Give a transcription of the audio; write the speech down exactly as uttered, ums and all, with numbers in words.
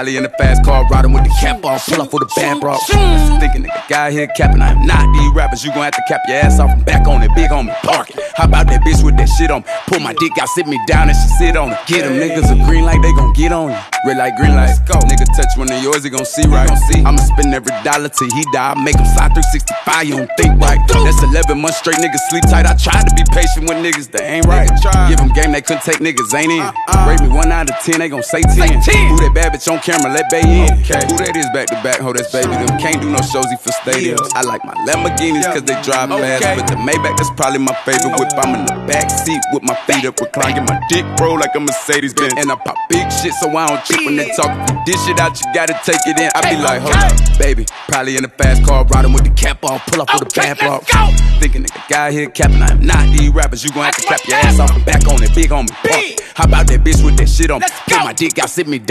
Probably in the fast car, riding with the cap off, pull up with the bad bro. Thinking nigga guy here capping, I am not these rappers. You gon' have to cap your ass off and back on it, big on me, park it. How about that bitch with that shit on me? Pull my dick out, sit me down and she sit on it. Get them niggas a green light, they gon' get on you. Red light, green light, go. Nigga touch one of yours, he gon' see right. I'ma spend every dollar till he die. Make him slide three sixty-five, you don't think right. That's eleven months straight, niggas sleep tight. I tried to be patient with niggas that ain't right. Give them game, they couldn't take niggas, ain't in. Rate me one out of ten, they gon' say ten. Who that bad bitch on camera, let Bay in. Who that is back to back, ho, that's baby. Them can't do no shows, he for stadiums. I like my Lamborghinis cause they drive fast. But the Maybach, that's probably my favorite whip. I'm in the back seat with my feet up, recline. Get my dick roll like a Mercedes Benz. And I pop big shit so I don't trip when they talk. If you dish it out, you gotta take it in. I be like, hold up, baby. Probably in the fast car, riding with the cap off, pull up with the bad bro. Thinking nigga guy here capping, I am not these rappers. You gon' have to clap your ass off and back on it, big on me. Park. How about that bitch with that shit on me? Pull my dick out, sit me down.